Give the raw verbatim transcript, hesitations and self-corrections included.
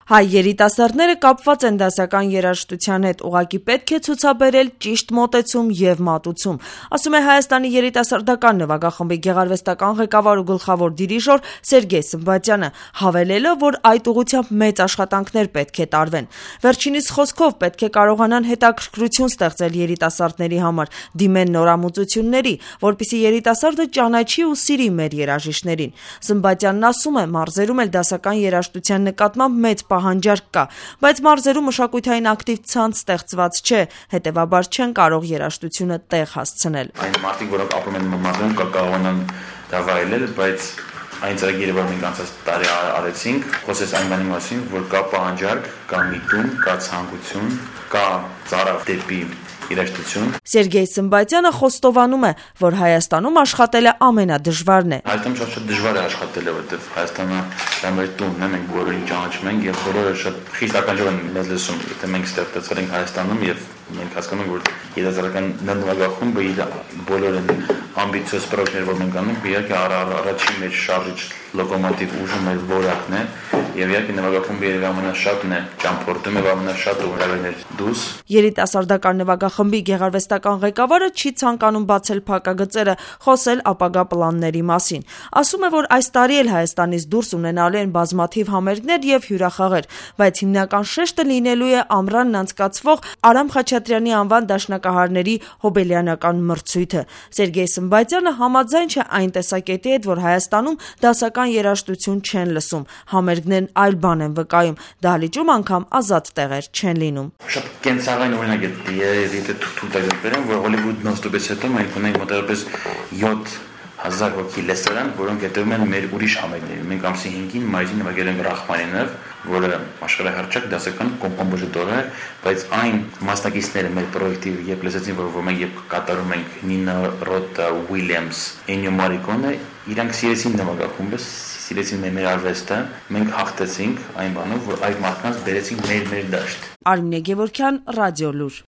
Հայ երիտասարդները կապված են դասական երաժշտության հետ, ուղղակի պետք է ցուցաբերել ճիշտ մոտեցում եւ մատուցում, ասում է Հայաստանի երիտասարդական նվագախմբի գեղարվեստական ղեկավար ու գլխավոր դիրիժոր Սերգեյ Սմբատյանը, հավելելով, որ այդ ուղղությամբ մեծ աշխատանքներ պետք է տարվեն։ Վերջինիս խոսքով պետք է կարողանան հետաքրքրություն ստեղծել երիտասարդների համար, դիմեն նորամուծությունների, որպեսզի երիտասարդը ճանաչի ու սիրի մեր երաժիշտներին։ Սմբատյանն ասում է, մարզերում էլ դասական երաժշտության նկատմամբ մեծ պահանջարկ կա, բայց մարզերում մշակութային ակտիվ ցանց ստեղծված չէ, հետևաբար չեն կարող երաժշտությունը տեղ հասցնել։ Այն մարդիկ, որոնք ապրում են մարզերում, կարողանան դա վայելել, բայց այն ծրագիրը, որ մենք անցած տարի արեցինք, խոսեց այն բանի մասին, որ կա պահանջարկ, կա միտում, կա ցանկություն, կա ծառա դեպի երաժշտություն։ Սերգեյ Սմբատյանը խոստովանում է, որ Հայաստանում աշխատելը ամենադժվարն է։ Հայաստանում շատ դժվար է աշխատելը, որովհետև Հայաստանը դա մեր տունն է, մենք բոլորին ճանաչում ենք եւ բոլորը շատ խիստ ականջով են մեզ լսում, եթե մենք ստեղծվել ենք Հայաստանում եւ մենք հասկանում ենք, որ երիտասարդական նվագախումբը իր բոլոր են ամբիցիոզ պրոյեկտներ, որ մենք անում ենք, իհարկե առաջին մեր շարժիչ լոկոմոտիվ ուժը մեր որակն է եւ իհարկե նվագախումբը երևի ամենաշատն է ճամփորդում եւ ամենաշատը հրավերներ դուս։ Երիտասարդական նվագախմբի գեղարվեստական ղեկավարը չի ցանկանում բացել փակագծերը, խոսել ապագա պլանների մասին։ Ասում է, որ այս տարի էլ Հայաստանից դուրս ունենալու են բազմաթիվ համերգներ եւ հյուրախաղեր, բայց հիմնական շեշտը լինելու է ամռանն անցկացվող Արամ Խաչատրյանի անվան դաշնակահարների հոբելյանական մրցույթը։ Սերգեյ Սմբատյանը համաձայն չէ այն տեսակետի հետ, որ Հայաստանում դասական երաժշտություն չեն լսում, համերգներն այլ բան են վկայում, դահլիճում անգամ ազատ տեղեր չեն լինում։ Շատ կենցաղային օրինակ է, եթե թույլ տալիս բերեմ, որ Հոլիվուդ նոստոբից հետո մենք ունենք մոտավորապես յոթ հազար հոգի լեսարան, որոնք հետևում են մեր ուրիշ համերգներին։ Մենք ամսի հինգին մայիսին նվագել ենք Ռախմանինով, որը աշխարհահռչակ դասական կոմպոզիտոր է, բայց այն մասնակիցները մեր պրոյեկտի երբ լսեցին, որ մենք երբ կատարում ենք Նինա Ռոթա, Ուիլյամս, Էնյո Մարիկոնը, իրանք սիրեցին նվագախումբը, սիրեցին մեր արվեստը, մենք հաղթեցինք այն բանով, որ այդ մարդկանց բերեցինք մեր մեր դաշտ։ Արմինե Գևորգյան, Ռադիոլուր։